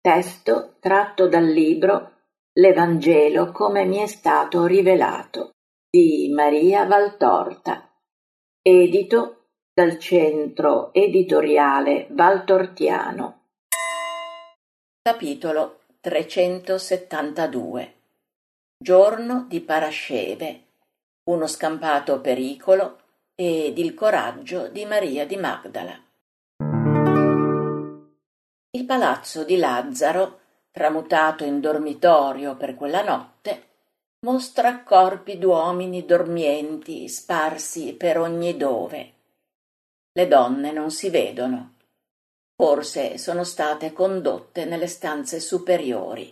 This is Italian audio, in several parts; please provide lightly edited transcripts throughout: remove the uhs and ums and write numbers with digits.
Testo tratto dal libro L'Evangelo come mi è stato rivelato di Maria Valtorta, edito dal Centro Editoriale Valtortiano. Capitolo 372. Giorno di Parasceve, uno scampato pericolo ed il coraggio di Maria di Magdala. Il palazzo di Lazzaro, tramutato in dormitorio per quella notte, mostra corpi d'uomini dormienti sparsi per ogni dove. Le donne non si vedono. Forse sono state condotte nelle stanze superiori.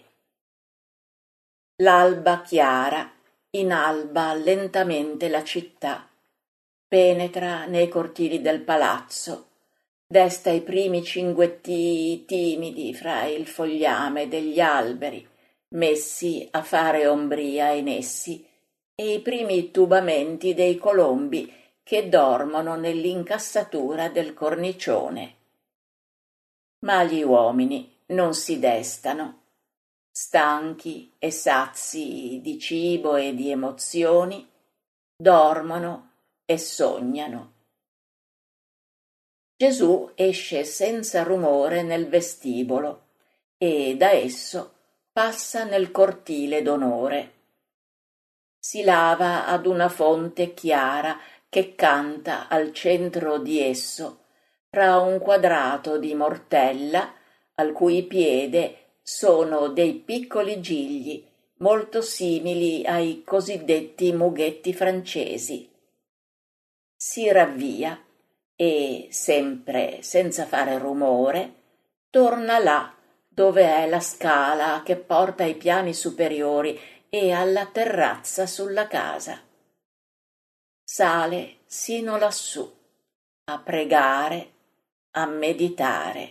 L'alba chiara inalba lentamente la città, penetra nei cortili del palazzo, desta i primi cinguettii timidi fra il fogliame degli alberi, messi a fare ombria in essi, e i primi tubamenti dei colombi che dormono nell'incassatura del cornicione. Ma gli uomini non si destano. Stanchi e sazi di cibo e di emozioni, dormono e sognano. Gesù esce senza rumore nel vestibolo e da esso passa nel cortile d'onore. Si lava ad una fonte chiara che canta al centro di esso, fra un quadrato di mortella al cui piede sono dei piccoli gigli molto simili ai cosiddetti mughetti francesi. Si ravvia e, sempre senza fare rumore, torna là dove è la scala che porta ai piani superiori e alla terrazza sulla casa. Sale sino lassù, a pregare, a meditare.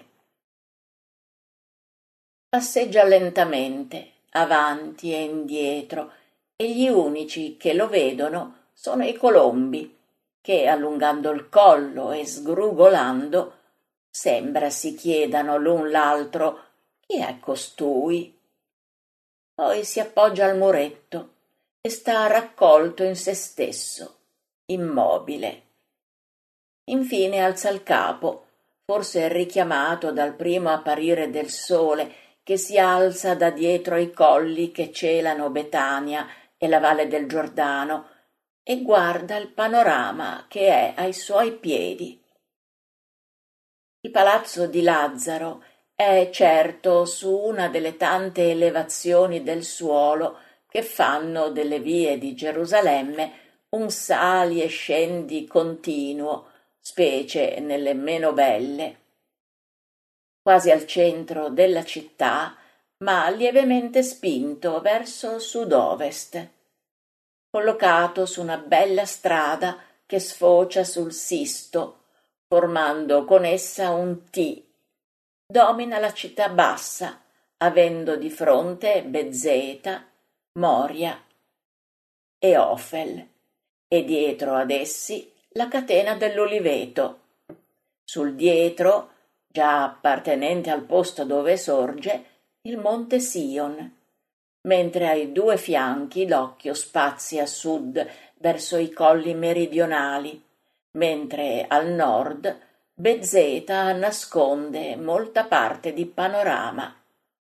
Passeggia lentamente, avanti e indietro, e gli unici che lo vedono sono i colombi, che, allungando il collo e sgrugolando, sembra si chiedano l'un l'altro: chi è costui? Poi si appoggia al muretto e sta raccolto in se stesso, immobile. Infine alza il capo, forse richiamato dal primo apparire del sole che si alza da dietro ai colli che celano Betania e la valle del Giordano, e guarda il panorama che è ai suoi piedi. Il palazzo di Lazzaro è certo su una delle tante elevazioni del suolo che fanno delle vie di Gerusalemme un sali e scendi continuo, specie nelle meno belle. Quasi al centro della città, ma lievemente spinto verso sud-ovest, collocato su una bella strada che sfocia sul Sisto, formando con essa un T. Domina la città bassa, avendo di fronte Bezzeta, Moria e Ofel, e dietro ad essi la catena dell'Oliveto. Sul dietro, già appartenente al posto dove sorge, il monte Sion, mentre ai due fianchi l'occhio spazia a sud verso i colli meridionali, mentre al nord Bezzeta nasconde molta parte di panorama.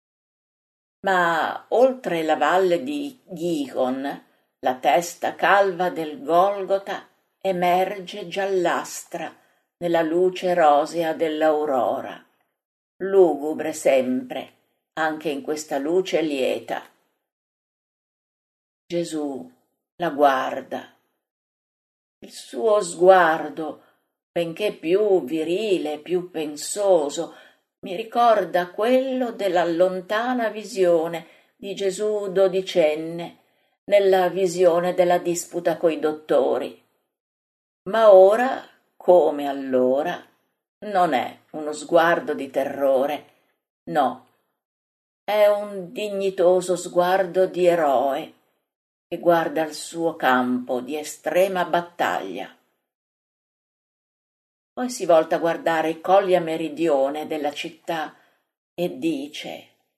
Ma oltre la valle di Gihon, la testa calva del Golgota emerge giallastra nella luce rosea dell'aurora, lugubre sempre, anche in questa luce lieta. Gesù la guarda. Il suo sguardo, benché più virile, più pensoso, mi ricorda quello della lontana visione di Gesù dodicenne, nella visione della disputa coi dottori. Ma ora, come allora, non è uno sguardo di terrore, no, è un dignitoso sguardo di eroe che guarda il suo campo di estrema battaglia. Poi si volta a guardare i colli a meridione della città e dice: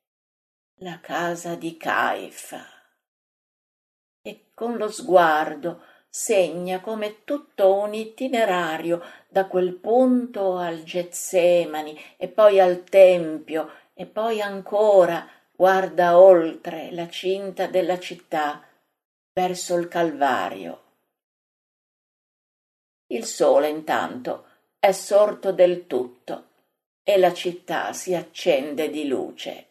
la casa di Caifa. E con lo sguardo segna come tutto un itinerario da quel punto al Getsemani e poi al Tempio e poi ancora guarda oltre la cinta della città verso il Calvario. Il sole intanto è sorto del tutto e la città si accende di luce.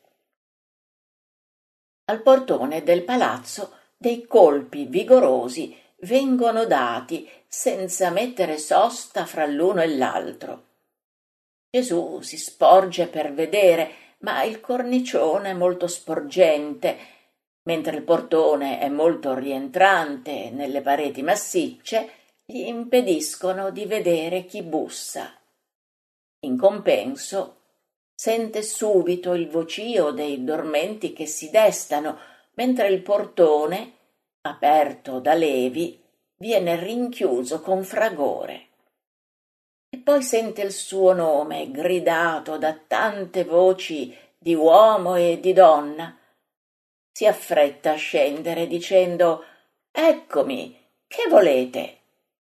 Al portone del palazzo dei colpi vigorosi vengono dati senza mettere sosta fra l'uno e l'altro. Gesù si sporge per vedere, ma il cornicione è molto sporgente, mentre il portone è molto rientrante nelle pareti massicce, gli impediscono di vedere chi bussa. In compenso, sente subito il vocio dei dormenti che si destano, mentre il portone, aperto da Levi, viene rinchiuso con fragore. E poi sente il suo nome gridato da tante voci di uomo e di donna. Si affretta a scendere dicendo: «Eccomi, che volete?»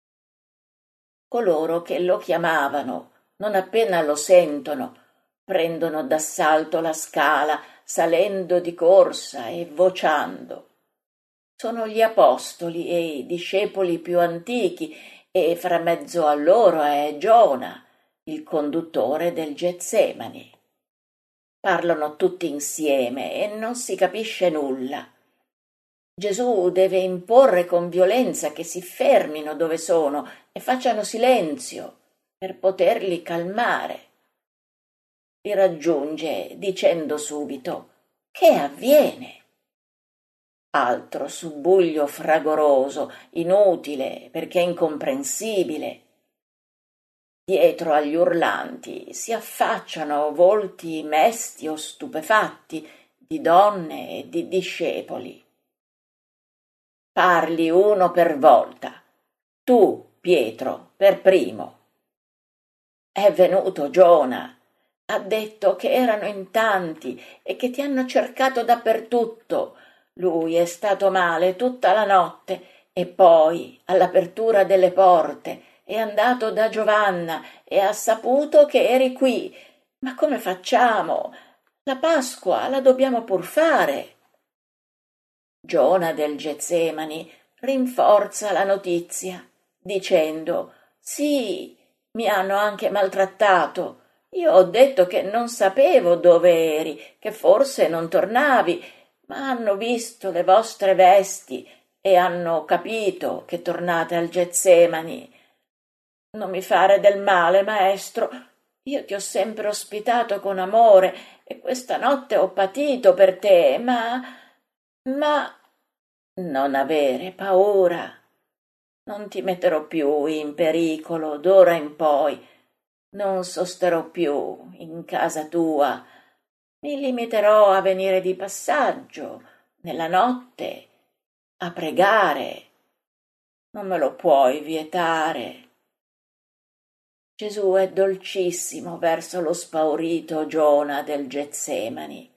Coloro che lo chiamavano, non appena lo sentono, prendono d'assalto la scala, salendo di corsa e vociando. Sono gli apostoli e i discepoli più antichi, e fra mezzo a loro è Giona, il conduttore del Getsemani. Parlano tutti insieme e non si capisce nulla. Gesù deve imporre con violenza che si fermino dove sono e facciano silenzio per poterli calmare. Li raggiunge dicendo subito: «Che avviene?» Altro subbuglio fragoroso, inutile perché incomprensibile. Dietro agli urlanti si affacciano volti mesti o stupefatti di donne e di discepoli. Parli uno per volta. Tu, Pietro, per primo. È venuto Giona. Ha detto che erano in tanti e che ti hanno cercato dappertutto. Lui è stato male tutta la notte e poi, all'apertura delle porte, è andato da Giovanna e ha saputo che eri qui. Ma come facciamo? La Pasqua la dobbiamo pur fare. Giona del Getsemani rinforza la notizia, dicendo: «Sì, mi hanno anche maltrattato. Io ho detto che non sapevo dove eri, che forse non tornavi, ma hanno visto le vostre vesti e hanno capito che tornate al Getsemani. Non mi fare del male, maestro. Io ti ho sempre ospitato con amore e questa notte ho patito per te, ma... Non avere paura. Non ti metterò più in pericolo d'ora in poi. Non sosterò più in casa tua. Mi limiterò a venire di passaggio, nella notte, a pregare. Non me lo puoi vietare». Gesù è dolcissimo verso lo spaurito Giona del Getsemani.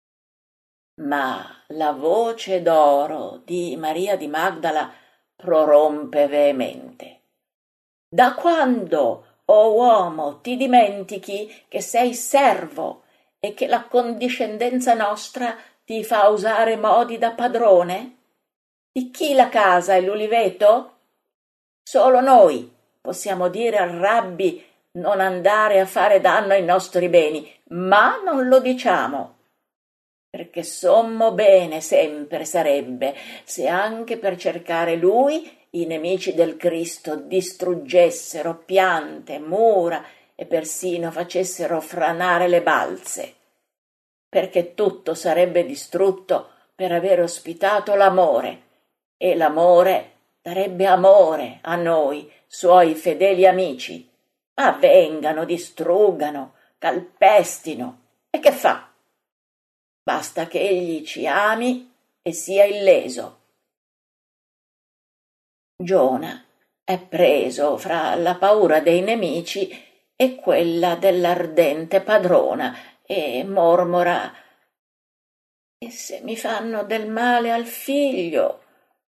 Ma la voce d'oro di Maria di Magdala prorompe veemente: «Da quando, o uomo, ti dimentichi che sei servo e che la condiscendenza nostra ti fa usare modi da padrone? Di chi la casa e l'uliveto? Solo noi possiamo dire al Rabbi non andare a fare danno ai nostri beni, ma non lo diciamo, perché sommo bene sempre sarebbe se anche per cercare lui i nemici del Cristo distruggessero piante, mura e persino facessero franare le balze, perché tutto sarebbe distrutto per aver ospitato l'amore, e l'amore darebbe amore a noi, suoi fedeli amici. Ma vengano, distruggano, calpestino, e che fa? Basta che egli ci ami e sia illeso». Giona è preso fra la paura dei nemici e quella dell'ardente padrona e mormora: E se mi fanno del male al figlio?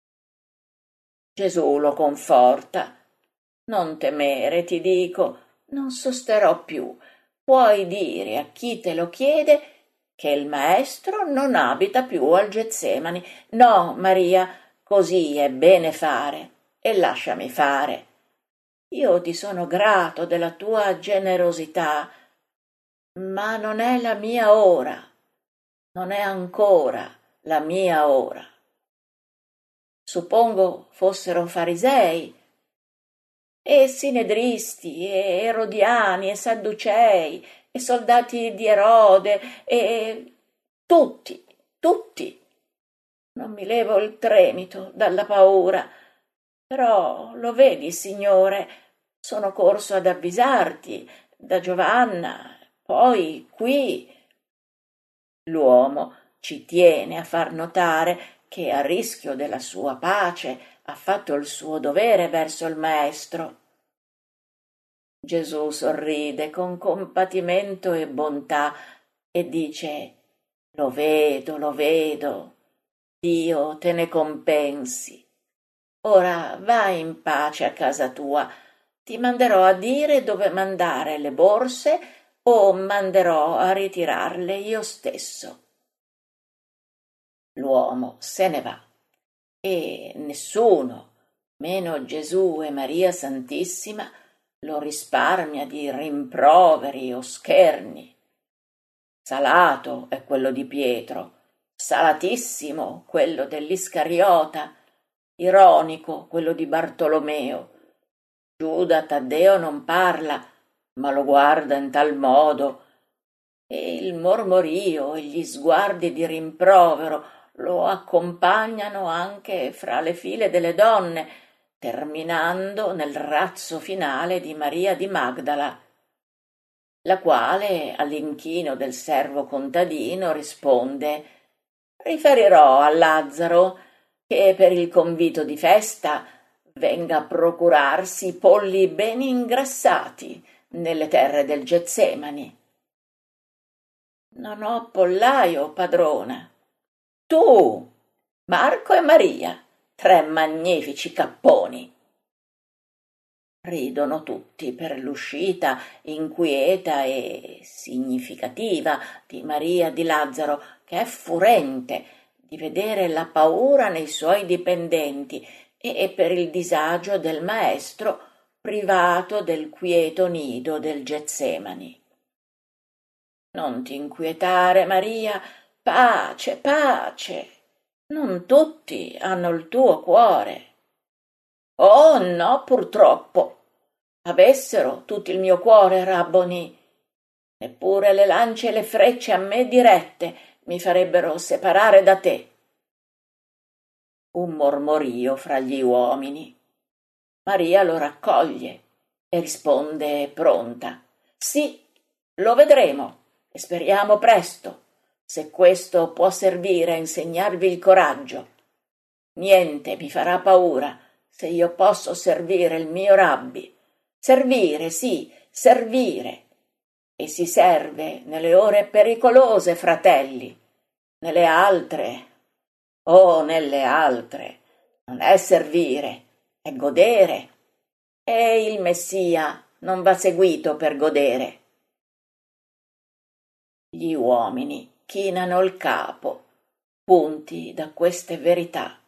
Gesù lo conforta. Non temere, ti dico, non sosterò più. Puoi dire a chi te lo chiede che il maestro non abita più al Getsemani. No, Maria, così è bene fare, e lasciami fare. Io ti sono grato della tua generosità, ma non è la mia ora, non è ancora la mia ora. Suppongo fossero farisei, e sinedristi, e erodiani, e sadducei, e soldati di Erode, e tutti, tutti. Non mi levo il tremito dalla paura, però lo vedi, Signore, sono corso ad avvisarti, da Giovanna, poi qui. L'uomo ci tiene a far notare che, a rischio della sua pace, ha fatto il suo dovere verso il maestro. Gesù sorride con compatimento e bontà e dice: lo vedo, Dio te ne compensi. Ora vai in pace a casa tua, ti manderò a dire dove mandare le borse o manderò a ritirarle io stesso. L'uomo se ne va e nessuno, meno Gesù e Maria Santissima, lo risparmia di rimproveri o scherni. Salato è quello di Pietro, salatissimo quello dell'Iscariota, ironico quello di Bartolomeo. Giuda Taddeo non parla, ma lo guarda in tal modo, e il mormorio e gli sguardi di rimprovero lo accompagnano anche fra le file delle donne, terminando nel razzo finale di Maria di Magdala, la quale, all'inchino del servo contadino, risponde: riferirò a Lazzaro che per il convito di festa venga a procurarsi polli ben ingrassati nelle terre del Getsemani. Non ho pollaio, padrona. Tu, Marco e Maria, 3 magnifici capponi. Ridono tutti per l'uscita inquieta e significativa di Maria di Lazzaro, che è furente di vedere la paura nei suoi dipendenti e per il disagio del maestro privato del quieto nido del Getsemani. Non t'inquietare, Maria, pace, pace. Non tutti hanno il tuo cuore. Oh no, purtroppo. Avessero tutti il mio cuore, Rabboni, neppure le lance e le frecce a me dirette mi farebbero separare da te. Un mormorio fra gli uomini. Maria lo raccoglie e risponde pronta: sì, lo vedremo e speriamo presto, se questo può servire a insegnarvi il coraggio. Niente mi farà paura se io posso servire il mio Rabbi. Servire, sì, servire. E si serve nelle ore pericolose, fratelli. Nelle altre, oh, nelle altre, non è servire, è godere. E il Messia non va seguito per godere. Gli uomini chinano il capo, punti da queste verità.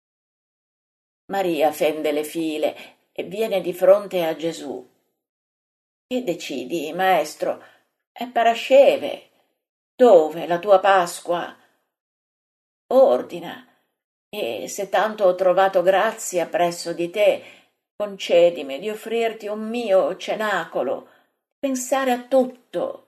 Maria fende le file e viene di fronte a Gesù. Che decidi, maestro? È parasceve. Dove la tua Pasqua? Ordina. E se tanto ho trovato grazia presso di te, concedimi di offrirti un mio cenacolo, pensare a tutto.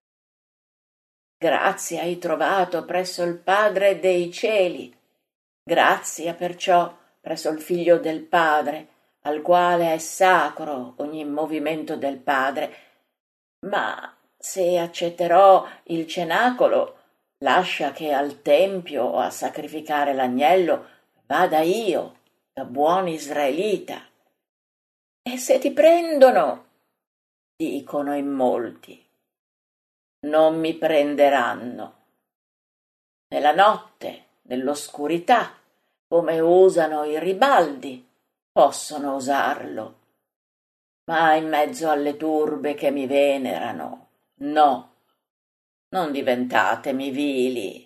Grazia hai trovato presso il Padre dei cieli, grazia perciò presso il Figlio del Padre, al quale è sacro ogni movimento del Padre. Ma se accetterò il cenacolo, lascia che al tempio a sacrificare l'agnello vada io, da buon israelita. E se ti prendono? Dicono in molti. Non mi prenderanno. nella notte, nell'oscurità, come usano i ribaldi, possono usarlo. Ma in mezzo alle turbe che mi venerano, no, non diventatemi vili.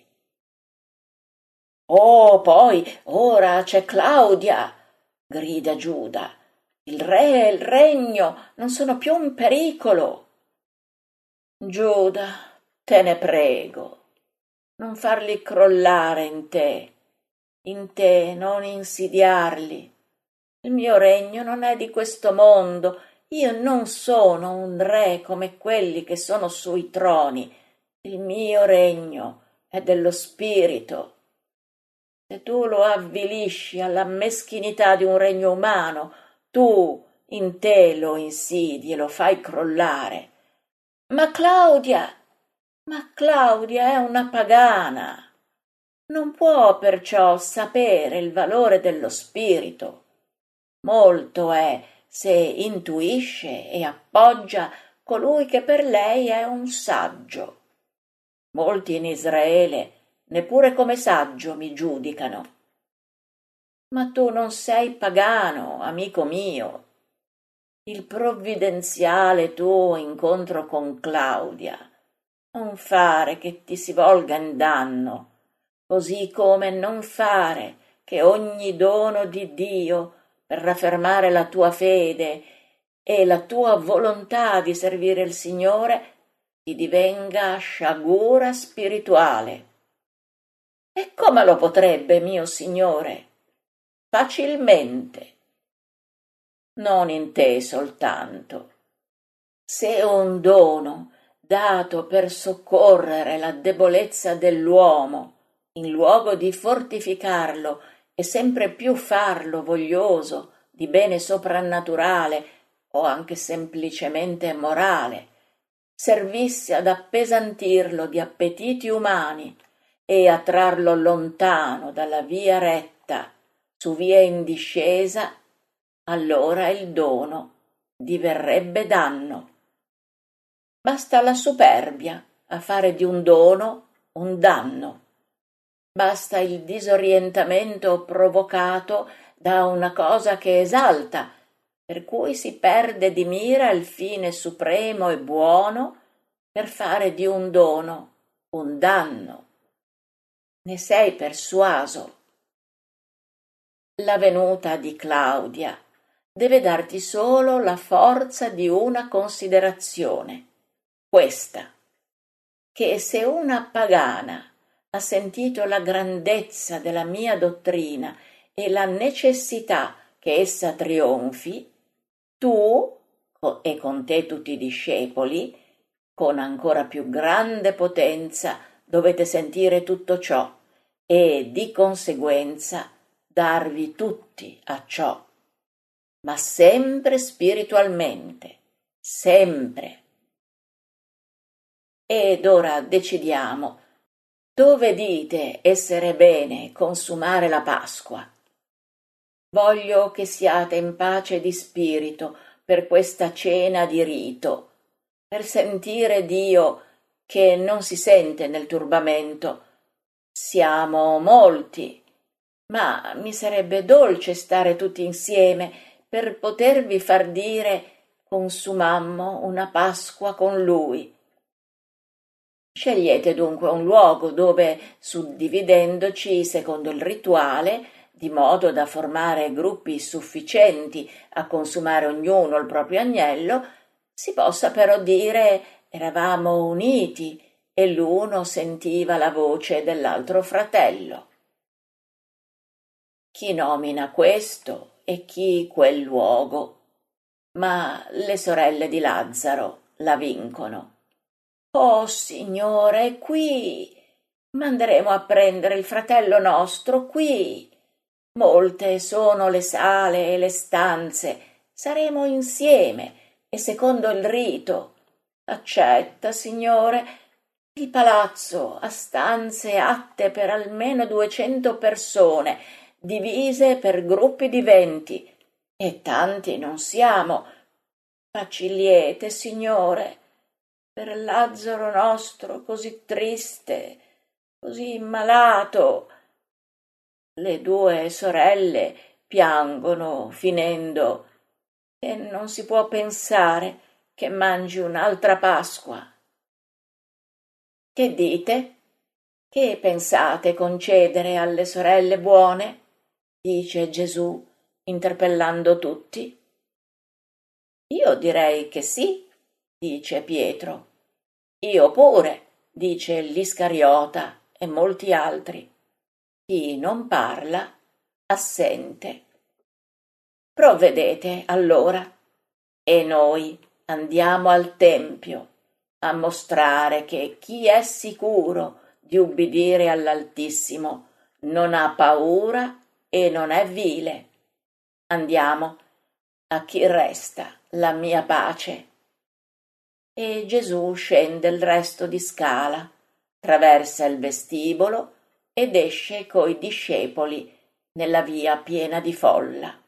Oh, poi, ora c'è Claudia, grida Giuda. Il re e il regno non sono più in pericolo. Giuda, te ne prego, non farli crollare in te non insidiarli. Il mio regno non è di questo mondo, io non sono un re come quelli che sono sui troni. Il mio regno è dello spirito. Se tu lo avvilisci alla meschinità di un regno umano, tu in te lo insidi e lo fai crollare. Ma Claudia è una pagana. Non può perciò sapere il valore dello spirito. Molto è se intuisce e appoggia colui che per lei è un saggio. Molti in Israele neppure come saggio mi giudicano. Ma tu non sei pagano, amico mio. Il provvidenziale tuo incontro con Claudia non fare che ti si volga in danno, così come non fare che ogni dono di Dio per raffermare la tua fede e la tua volontà di servire il Signore ti divenga sciagura spirituale. E come lo potrebbe, mio Signore? Facilmente. Non in te soltanto. Se un dono dato per soccorrere la debolezza dell'uomo, in luogo di fortificarlo e sempre più farlo voglioso di bene soprannaturale o anche semplicemente morale, servisse ad appesantirlo di appetiti umani e a trarlo lontano dalla via retta su via in discesa, allora il dono diverrebbe danno. Basta la superbia a fare di un dono un danno. Basta il disorientamento provocato da una cosa che esalta, per cui si perde di mira il fine supremo e buono per fare di un dono un danno. Ne sei persuaso? La venuta di Claudia deve darti solo la forza di una considerazione, questa, che se una pagana ha sentito la grandezza della mia dottrina e la necessità che essa trionfi, tu, e con te tutti i discepoli, con ancora più grande potenza dovete sentire tutto ciò e di conseguenza darvi tutti a ciò, ma sempre spiritualmente, sempre. Ed ora decidiamo, dove dite essere bene consumare la Pasqua? Voglio che siate in pace di spirito per questa cena di rito, per sentire Dio che non si sente nel turbamento. Siamo molti, ma mi sarebbe dolce stare tutti insieme per potervi far dire consumammo una Pasqua con Lui. Scegliete dunque un luogo dove, suddividendoci secondo il rituale, di modo da formare gruppi sufficienti a consumare ognuno il proprio agnello, si possa però dire eravamo uniti e l'uno sentiva la voce dell'altro fratello. Chi nomina questo e chi quel luogo, ma le sorelle di Lazzaro la vincono. Oh, Signore, è qui! Manderemo a prendere il fratello nostro qui. Molte sono le sale e le stanze. Saremo insieme e secondo il rito. Accetta, Signore. Il palazzo ha stanze atte per almeno 200 persone, divise per gruppi di 20. E tanti non siamo. Facci liete, Signore, per Lazzaro nostro così triste, così malato. Le due sorelle piangono, finendo, e non si può pensare che mangi un'altra Pasqua. Che dite? Che pensate concedere alle sorelle buone? Dice Gesù, interpellando tutti. Io direi che sì, dice Pietro. Io pure, dice l'Iscariota e molti altri. Chi non parla, assente. Provvedete allora, e noi andiamo al Tempio a mostrare che chi è sicuro di ubbidire all'Altissimo non ha paura e non è vile. Andiamo, a chi resta la mia pace. E Gesù scende il resto di scala, traversa il vestibolo ed esce coi discepoli nella via piena di folla.